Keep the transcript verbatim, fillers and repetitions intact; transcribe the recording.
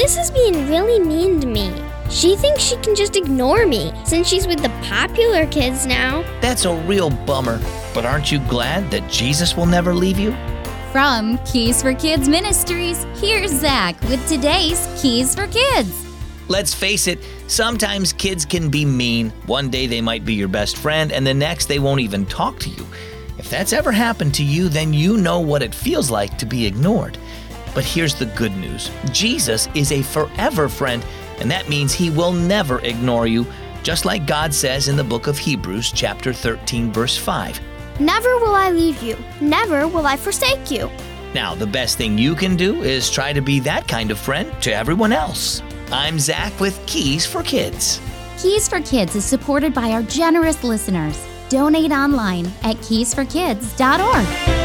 Liz is being really mean to me. She thinks she can just ignore me since she's with the popular kids now. That's a real bummer. But aren't you glad that Jesus will never leave you? From Keys for Kids Ministries, here's Zach with today's Keys for Kids. Let's face it, sometimes kids can be mean. One day they might be your best friend, and the next they won't even talk to you. If that's ever happened to you, then you know what it feels like to be ignored. But here's the good news. Jesus is a forever friend, and that means he will never ignore you, just like God says in the book of Hebrews, chapter thirteen, verse five. Never will I leave you. Never will I forsake you. Now, the best thing you can do is try to be that kind of friend to everyone else. I'm Zach with Keys for Kids. Keys for Kids is supported by our generous listeners. Donate online at keys for kids dot org.